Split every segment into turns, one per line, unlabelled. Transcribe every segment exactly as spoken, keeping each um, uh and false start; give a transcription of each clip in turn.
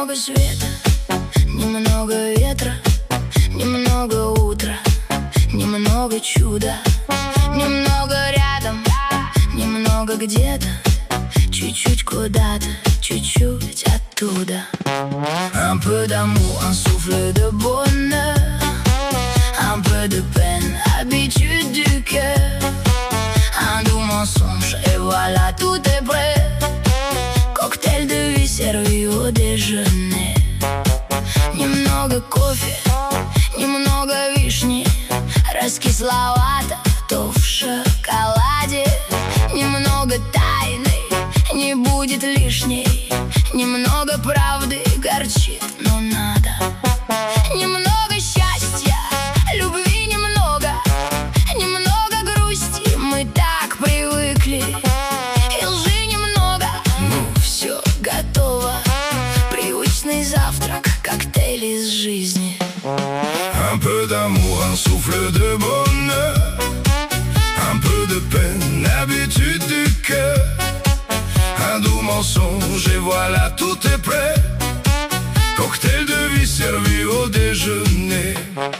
Немного света, немного ветра, немного утра, немного чуда, немного рядом, немного где-то, чуть-чуть куда-то, чуть-чуть оттуда. Un peu d'amour, un souffle de bonheur, un peu de peine, habitude du cœur, un doux mensonge et voilà tout est prêt. Коктейль de vie servi au déjeuner. Немного кофе, немного вишни, раскисловато, то в шоколаде. Немного тайны, не будет лишней, немного правды горчит, но надо. Немного счастья, любви немного, немного грусти, мы так привыкли. И лжи немного, ну все готово, привычный завтрак, коктейль из жизни.
Un peu d'amour, un souffle de bonheur, un peu de peine, habitude du cœur, un doux mensonge et voilà tout est prêt. Cocktail de vie servi au déjeuner.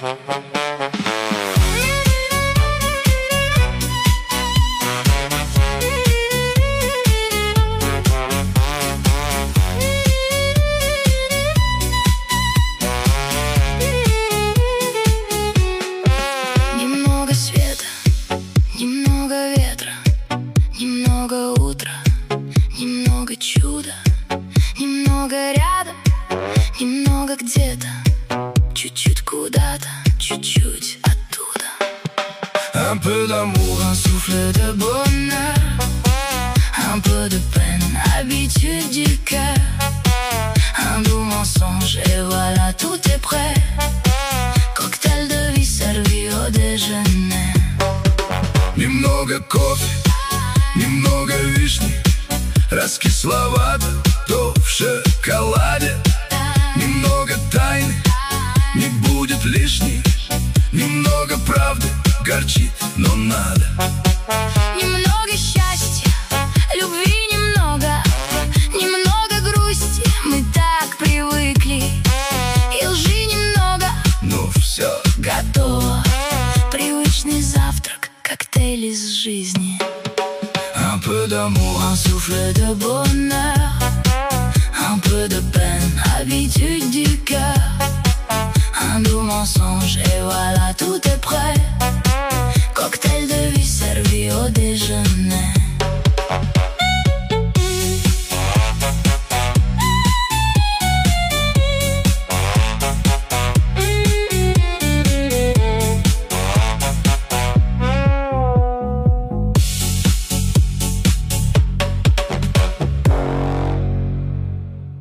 Немного света, немного ветра, немного утра, немного чуда, немного рядом, немного где-то, чуть-чуть куда-то, чуть-чуть оттуда.
Un peu d'amour, un souffle de bonheur,
Un peu de peine, habitude du cœur, un doux mensonge et voilà tout est prêt. Коктейль de vie servi au déjeuner.
немного кофе, немного вишни, раскисловато, то в шоколаде. Немного тайны, не будет лишней, немного правды горчит, но надо.
Немного счастья, любви немного, немного грусти, мы так привыкли. И лжи немного,
Но все
готово, привычный завтрак, коктейль из жизни.
un peu d'amour,
Un souffle de bonheur, un peu de peine, habitude du cœur, un doux mensonge et voilà tout est prêt.